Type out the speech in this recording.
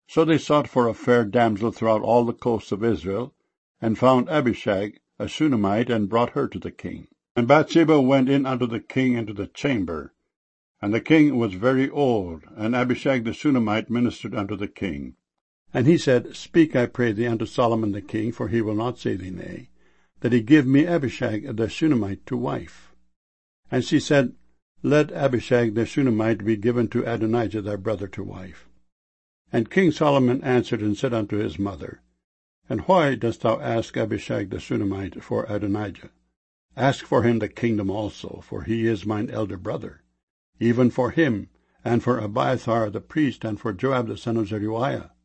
So they sought for a fair damsel throughout all the coasts of Israel, and found Abishag, a Shunammite, and brought her to the king. And Bathsheba went in unto the king into the chamber. And the king was very old, and Abishag the Shunammite ministered unto the king. And he said, Speak, I pray thee, unto Solomon the king, for he will not say thee nay, that he give me Abishag the Shunammite to wife. And she said, Let Abishag the Shunammite be given to Adonijah thy brother to wife. And King Solomon answered and said unto his mother, And why dost thou ask Abishag the Shunammite for Adonijah? Ask for him the kingdom also, for he is mine elder brother. Even for him, and for Abiathar the priest, and for Joab the son of Zeruiah,